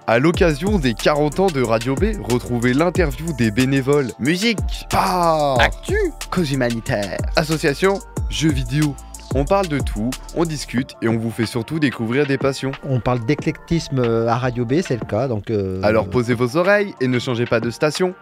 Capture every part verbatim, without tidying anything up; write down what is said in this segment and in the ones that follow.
À l'occasion des quarante ans de Radio B, retrouvez l'interview des bénévoles. Musique, sport, actu, cause humanitaire, association, jeux vidéo. On parle de tout, on discute et on vous fait surtout découvrir des passions. On parle d'éclectisme à Radio B, c'est le cas. Donc euh... Alors posez vos oreilles et ne changez pas de station.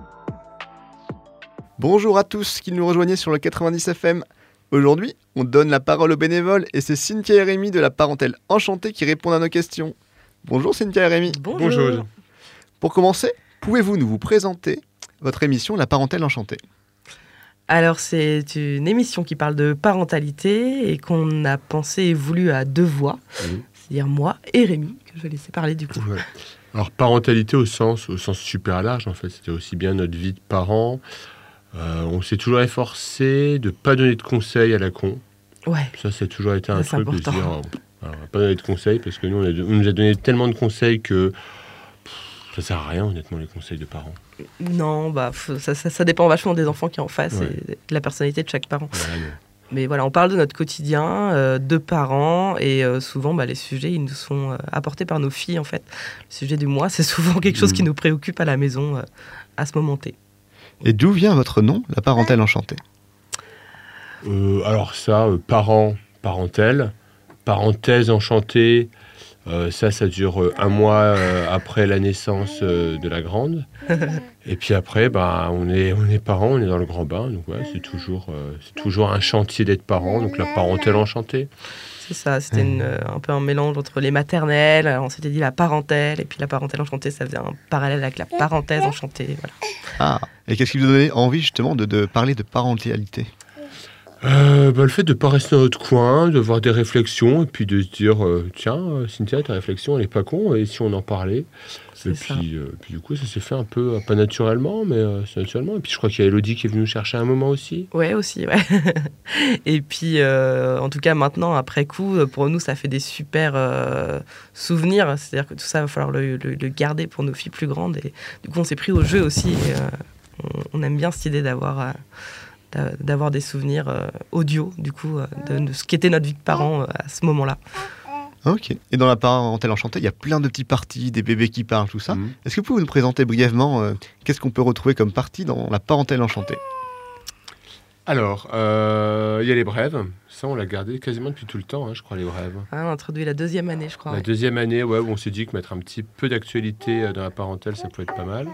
Bonjour à tous qui nous rejoignez sur le quatre-vingt-dix F M. Aujourd'hui, on donne la parole aux bénévoles et c'est Cynthia et Rémi de la Parentèle Enchantée qui répondent à nos questions. Bonjour Cynthia et Rémi. Bonjour. Bonjour. Pour commencer, pouvez-vous nous vous présenter votre émission La Parentèle Enchantée ? Alors, c'est une émission qui parle de parentalité et qu'on a pensé et voulu à deux voix, Oui. c'est-à-dire moi et Rémi, que je vais laisser parler du coup. Ouais. Alors, parentalité au sens, au sens super large, en fait. C'était aussi bien notre vie de parents. Euh, on s'est toujours efforcé de ne pas donner de conseils à la con. Ouais. Ça, ça a toujours été un Ça, c'est truc important. de se dire, oh, alors, on va pas donner de conseils parce que nous, on, a, on nous a donné tellement de conseils que pff, ça sert à rien, honnêtement, les conseils de parents. Non, bah, ça, ça, ça dépend vachement des enfants qui en face Ouais. et de la personnalité de chaque parent. Voilà, non. Mais voilà, on parle de notre quotidien, euh, de parents, et euh, souvent, bah, les sujets, ils nous sont euh, apportés par nos filles, en fait. Le sujet du mois, c'est souvent quelque chose Mmh. qui nous préoccupe à la maison euh, à ce moment T. Et d'où vient votre nom, La Parentèle Enchantée ? Euh, alors ça, euh, parents, parentèle, parenthèse enchantée, euh, ça, ça dure euh, un mois euh, après la naissance euh, de la grande. Et puis après, bah, on est, on est parents, on est dans le grand bain. Donc ouais, c'est toujours, euh, c'est toujours un chantier d'être parent, donc la parentèle enchantée. C'est ça, c'était une, euh, un peu un mélange entre les maternelles, euh, on s'était dit la parentèle, et puis la parentèle enchantée, ça faisait un parallèle avec la parenthèse enchantée. Voilà. Ah, et qu'est-ce qui vous donnait envie justement de, de parler de parentalité ? Euh, bah, le fait de ne pas rester dans notre coin, de voir des réflexions, et puis de se dire, euh, tiens, euh, Cynthia, ta réflexion, elle n'est pas con, et si on en parlait ? C'est Et ça. puis, euh, puis du coup, ça s'est fait un peu, euh, pas naturellement, mais euh, c'est naturellement. Et puis je crois qu'il y a Elodie qui est venue nous chercher un moment aussi. Ouais, aussi, ouais. Et puis, euh, en tout cas, maintenant, après coup, pour nous, ça fait des super euh, souvenirs. C'est-à-dire que tout ça, il va falloir le, le- le garder pour nos filles plus grandes. Et du coup, on s'est pris au jeu aussi. Et, euh, on, on aime bien cette idée d'avoir, euh, d'a- d'avoir des souvenirs euh, audio, du coup, euh, de, de ce qu'était notre vie de parents euh, à ce moment-là. Ok. Et dans La Parentèle Enchantée, il y a plein de petits parties, des bébés qui parlent, tout ça. Mhm. Est-ce que vous pouvez nous présenter brièvement euh, qu'est-ce qu'on peut retrouver comme partie dans La Parentèle Enchantée ? Alors, euh, il y a les brèves. Ça, on l'a gardé quasiment depuis tout le temps, hein, je crois, les brèves. Hein, on a introduit la deuxième année, je crois. La ouais. deuxième année, ouais, où on s'est dit que mettre un petit peu d'actualité euh, dans la parentèle, ça pouvait être pas mal.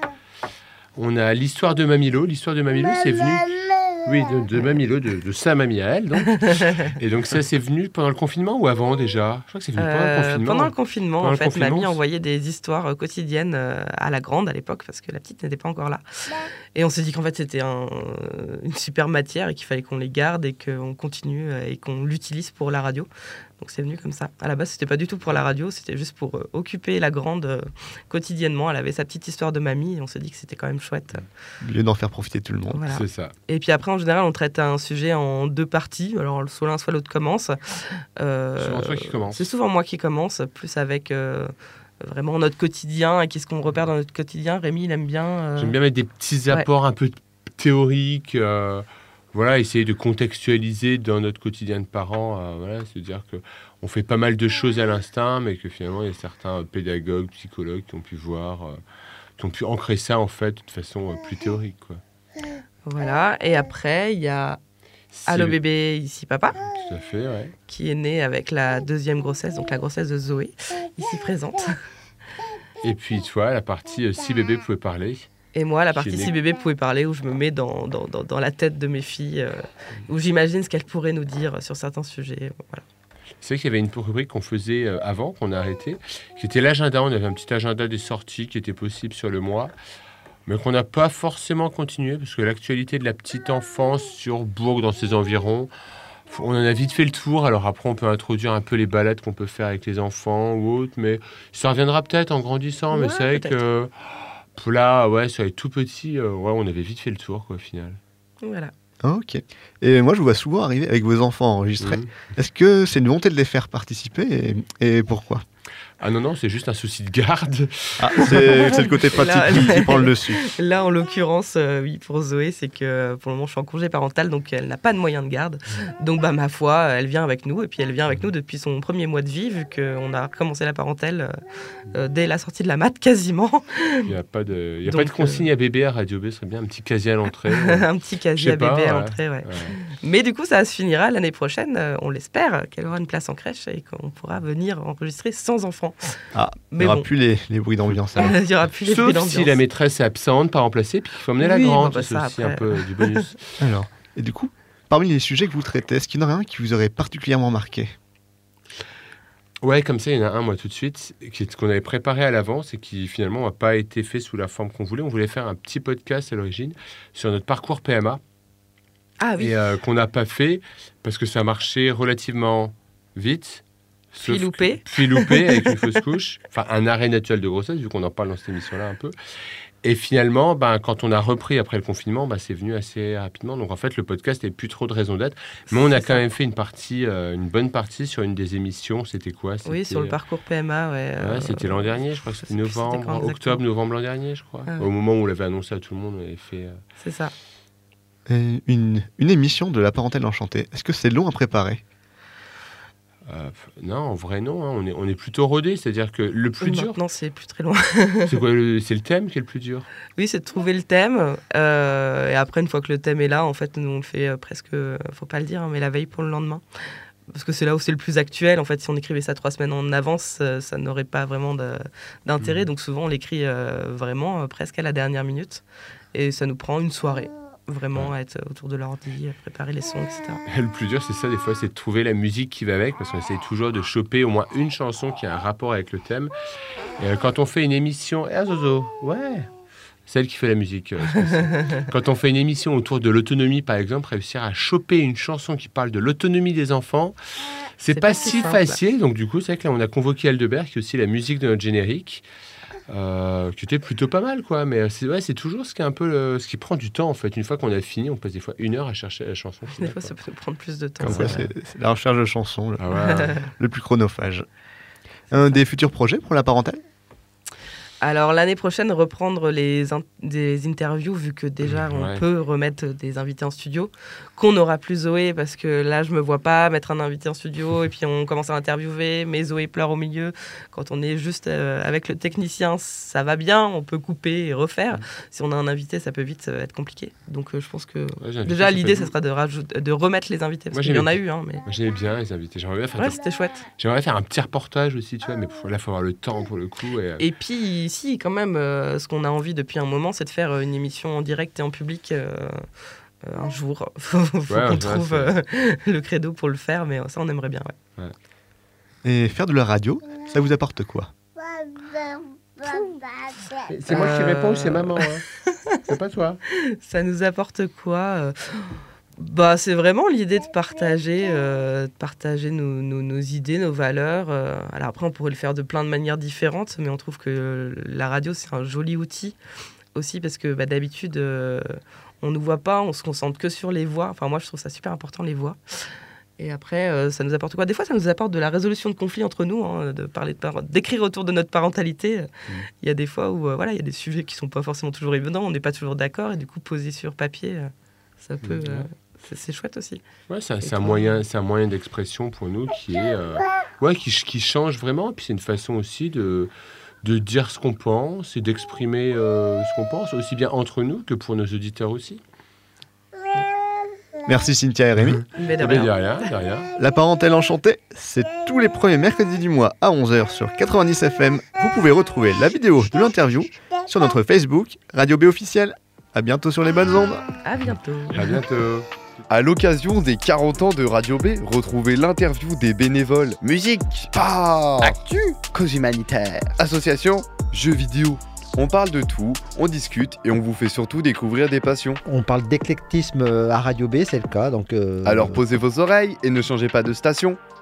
On a l'histoire de Mamilo. L'histoire de Mamilo, c'est venu... Oui, de, de Mamilo, de, de sa mamie à elle, donc. Et donc ça, c'est venu pendant le confinement ou avant déjà ? Je crois que c'est venu pendant Euh, le confinement. pendant le confinement, Pendant en le fait, confinement, mamie c'est- envoyait des histoires euh, quotidiennes euh, à la grande à l'époque, parce que la petite n'était pas encore là. Et on s'est dit qu'en fait, c'était un- une super matière et qu'il fallait qu'on les garde et qu'on continue euh, et qu'on l'utilise pour la radio. Donc c'est venu comme ça. À la base, c'était pas du tout pour la radio, c'était juste pour euh, occuper la grande euh, quotidiennement. Elle avait sa petite histoire de mamie et on s'est dit que c'était quand même chouette. Au lieu d'en faire profiter tout le monde. Voilà. C'est ça. Et puis après, en général, on traite un sujet en deux parties. Alors, soit l'un, soit l'autre commence. Euh, Souvent toi qui commence. C'est souvent moi qui commence, plus avec euh, vraiment notre quotidien et qu'est-ce qu'on repère dans notre quotidien. Rémi, il aime bien. euh, J'aime bien mettre des petits apports un peu théoriques, euh, voilà, essayer de contextualiser dans notre quotidien de parents, euh, voilà, se dire que on fait pas mal de choses à l'instinct, mais que finalement il y a certains pédagogues, psychologues qui ont pu voir, euh, qui ont pu ancrer ça en fait de façon euh, plus théorique, quoi. Voilà. Et après, il y a C'est- Allô bébé, ici papa, Tout à fait, ouais. qui est né avec la deuxième grossesse, donc la grossesse de Zoé, ici présente. Et puis tu vois la partie euh, si bébé pouvait parler. Et moi, la Qui partie est né- si bébé pouvait parler, où je me mets dans, dans, dans, dans la tête de mes filles, euh, où j'imagine ce qu'elles pourraient nous dire sur certains sujets. Voilà. C'est vrai qu'il y avait une rubrique qu'on faisait euh, avant, qu'on a arrêté, qui était l'agenda. On avait un petit agenda des sorties qui était possible sur le mois, mais qu'on n'a pas forcément continué, parce que l'actualité de la petite enfance sur Bourg, dans ses environs, on en a vite fait le tour. Alors après, on peut introduire un peu les balades qu'on peut faire avec les enfants ou autres, mais ça reviendra peut-être en grandissant. mais Ouais, c'est vrai peut-être. que pff, là, ouais, sur les tout petits, euh, ouais, on avait vite fait le tour, quoi, au final. Voilà. Ok. Et moi, je vous vois souvent arriver avec vos enfants enregistrés. Mhm. Est-ce que c'est une volonté de les faire participer et, et pourquoi ? Ah non, non, c'est juste un souci de garde. Ah, c'est, c'est le côté pratique Là, qui, là- qui prend le dessus. Là, en l'occurrence, euh, oui, pour Zoé, c'est que pour le moment, je suis en congé parental, donc elle n'a pas de moyen de garde. Donc, bah, ma foi, elle vient avec nous, et puis elle vient avec nous depuis son premier mois de vie, vu qu'on a recommencé la parentèle euh, euh, dès la sortie de la mat, quasiment. Il n'y a pas de, il y a Donc, pas de consigne à bébé à Radio B, ce serait bien un petit casier à l'entrée. Un petit Je casier sais à pas, bébé à ouais. l'entrée, ouais. Ouais. Mais du coup, ça se finira l'année prochaine, euh, on l'espère, qu'elle aura une place en crèche et qu'on pourra venir enregistrer sans enfant. Ah, il Mais n'y aura bon. plus les, les bruits d'ambiance. alors. Il n'y aura plus les bruits Sauf d'ambiance. si la maîtresse est absente, pas remplacée, puis qu'il faut emmener la Oui, grande. bon, bah, c'est ça, aussi après. un peu du bonus. Alors, et du coup, parmi les sujets que vous traitez, est-ce qu'il y en aurait un qui vous aurait particulièrement marqué? Ouais, comme ça, il y en a un, moi, tout de suite, qui est- qu'on avait préparé à l'avance et qui, finalement, n'a pas été fait sous la forme qu'on voulait. On voulait faire un petit podcast à l'origine sur notre parcours P M A Ah oui, et euh, qu'on n'a pas fait parce que ça marchait relativement vite. puis sauf loupé. que- Puis loupé avec une fausse couche. Enfin, un arrêt naturel de grossesse, vu qu'on en parle dans cette émission-là un peu. Et finalement, ben, quand on a repris après le confinement, ben, c'est venu assez rapidement. Donc en fait, le podcast n'est plus trop de raison d'être. Mais on a C'est quand ça. même fait une partie, euh, une bonne partie sur une des émissions. C'était quoi? Oui, sur le C'était- parcours P M A, ouais. Ouais, euh, c'était l'an dernier, je crois que je c'était sais plus c'était novembre, quand exactement. octobre, novembre l'an dernier, je crois. Ah ouais. Au moment où on l'avait annoncé à tout le monde, on avait fait. euh, C'est ça. Euh, une, une émission de la parentèle enchantée, est-ce que c'est long à préparer? euh, non, en vrai, non. hein, On est, on est plutôt rodé. C'est-à-dire que le plus dur, Maintenant, c'est plus très loin. c'est quoi le, c'est le thème qui est le plus dur. Oui, c'est de trouver le thème. euh, et après, une fois que le thème est là, en fait, nous, on le fait euh, presque, euh, faut pas le dire, hein, mais la veille pour le lendemain. Parce que c'est là où c'est le plus actuel. En fait, si on écrivait ça trois semaines en avance, euh, ça n'aurait pas vraiment de- d'intérêt. Mhm. Donc souvent, on l'écrit euh, vraiment euh, presque à la dernière minute. Et ça nous prend une soirée, vraiment, à être autour de l'ordi, à préparer les sons, et cetera. Le plus dur, c'est ça, des fois, c'est de trouver la musique qui va avec, parce qu'on essaye toujours de choper au moins une chanson qui a un rapport avec le thème. Et euh, quand on fait une émission. Eh, Zozo, ouais. Celle qui fait la musique. euh, c'est ça. Quand on fait une émission autour de l'autonomie, par exemple, réussir à choper une chanson qui parle de l'autonomie des enfants, c'est C'est pas, pas si si simple. facile. Donc, du coup, c'est vrai que là, on a convoqué Aldebert, qui est aussi la musique de notre générique, euh, qui était plutôt pas mal, quoi. Mais euh, c'est, ouais, c'est toujours ce qui est un peu le- ce qui prend du temps, en fait. Une fois qu'on a fini, on passe des fois une heure à chercher la chanson. Des finale, fois, quoi. ça peut nous prendre plus de temps. Comme c'est quoi, vrai. c'est, c'est la recherche de chansons le, Ah ouais. le plus chronophage. Un des futurs projets pour la parentèle? Alors l'année prochaine, reprendre les in- des interviews, vu que déjà on Ouais. peut remettre des invités en studio, qu'on n'aura plus Zoé, parce que là je me vois pas mettre un invité en studio et puis on commence à interviewer, mais Zoé pleure au milieu. Quand on est juste euh, avec le technicien, ça va bien, on peut couper et refaire. Si on a un invité, ça peut vite euh, être compliqué. Donc euh, je pense que Ouais, j'ai invité, déjà ça l'idée, peut- ça sera de, rajoute- de remettre les invités, parce Moi, qu'il y en a j'aimais- eu, hein, mais Moi, j'aimais bien les invités. J'aimerais bien faire, ouais, des- c'était chouette. j'aimerais faire un petit reportage aussi, tu vois, mais pour- là, il faut avoir le temps pour le coup. Et, euh, Et puis ici, quand même, euh, ce qu'on a envie depuis un moment, c'est de faire euh, une émission en direct et en public euh, euh, un jour. Faut, faut Ouais, qu'on ouais, trouve c'est- euh, le credo pour le faire, mais ça, on aimerait bien. Ouais. Et faire de la radio, ça vous apporte quoi? C'est moi qui Euh, réponds ou c'est maman hein C'est pas toi. Ça nous apporte quoi euh, bah, c'est vraiment l'idée de partager, euh, de partager nos, nos- nos idées, nos valeurs. euh. Alors après, on pourrait le faire de plein de manières différentes, mais on trouve que la radio, c'est un joli outil aussi, parce que bah, d'habitude, euh, on ne nous voit pas, on se concentre que sur les voix. Enfin, moi, je trouve ça super important, les voix. Et après, euh, ça nous apporte quoi? Des fois, ça nous apporte de la résolution de conflits entre nous, hein, de parler de par- d'écrire autour de notre parentalité. Il y a des fois où euh, voilà, il y a des sujets qui sont pas forcément toujours évidents, on n'est pas toujours d'accord, et du coup, poser sur papier, euh, ça peut, Mhm. euh, c'est, c'est chouette aussi. Ouais, c'est un, Et c'est un toi moyen, c'est un moyen d'expression pour nous qui est, euh, ouais, qui, ch- qui change vraiment. Et puis c'est une façon aussi de de dire ce qu'on pense et d'exprimer euh, ce qu'on pense, aussi bien entre nous que pour nos auditeurs aussi. Merci Cynthia et Rémi. Mais de Eh ben, de rien. rien, de rien. La parentèle enchantée, c'est tous les premiers mercredis du mois à onze heures sur quatre-vingt-dix F M. Vous pouvez retrouver la vidéo de l'interview sur notre Facebook, Radio B officiel. À bientôt sur les bonnes ondes. À bientôt. À bientôt. À l'occasion des quarante ans de Radio B, retrouvez l'interview des bénévoles. Musique, sport, actu, cause humanitaire, association, jeux vidéo. On parle de tout, on discute et on vous fait surtout découvrir des passions. On parle d'éclectisme euh, à Radio B, c'est le cas. Donc, euh, Alors posez vos oreilles et ne changez pas de station.